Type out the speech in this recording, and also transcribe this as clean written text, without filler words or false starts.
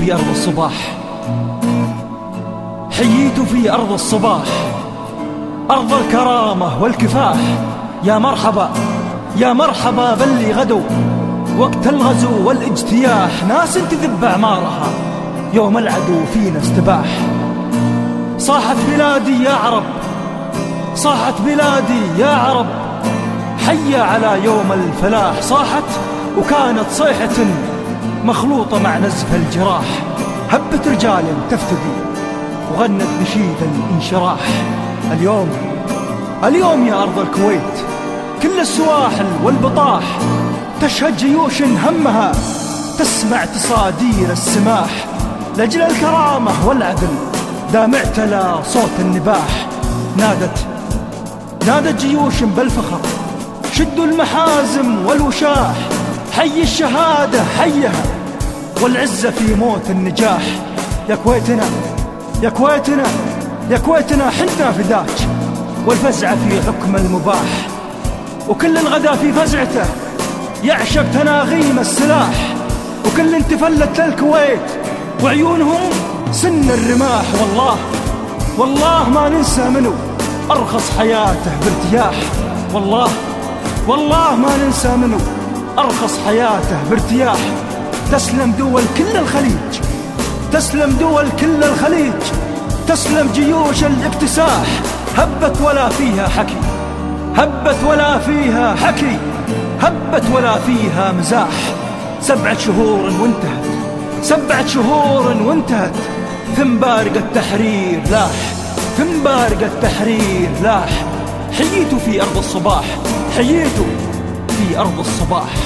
في أرض الصباح، حييت في أرض الصباح، أرض الكرامة والكفاح. يا مرحبا يا مرحبا باللي غدوا وقت الغزو والاجتياح، ناس تذب أعمارها يوم العدو فينا استباح. صاحت بلادي يا عرب، صاحت بلادي يا عرب، حي على يوم الفلاح. صاحت وكانت صيحة مخلوطة مع نزف الجراح، هبت رجال تفتدي وغنت نشيد الانشراح. اليوم يا أرض الكويت كل السواحل والبطاح تشهد جيوش همها تسمع تصادير السماح. لأجل الكرامة والعدل دام اعتلى صوت النباح، نادت جيوش بالفخر شدوا المحازم والوشاح. حي الشهادة حيها والعزة في موت النجاح. يا كويتنا يا كويتنا يا كويتنا حنا فداك، والفزعة في حكم المباح، وكل الغدا في فزعته يعشق تناغيم السلاح. وكل تفلت للكويت وعيونهم سن الرماح. والله ما ننسى منه أرخص حياته بارتياح. والله ما ننسى منه أرخص حياته بارتياح. تسلم دول كل الخليج، تسلم دول كل الخليج، تسلم جيوش الاكتساح. هبت ولا فيها حكي، هبت ولا فيها حكي، هبت ولا فيها مزاح. 7 شهور وانتهت، 7 شهور وانتهت، ثم بارق التحرير لاح، ثم بارق التحرير لاح. حييت في أرض الصباح، حييت في أرض الصباح.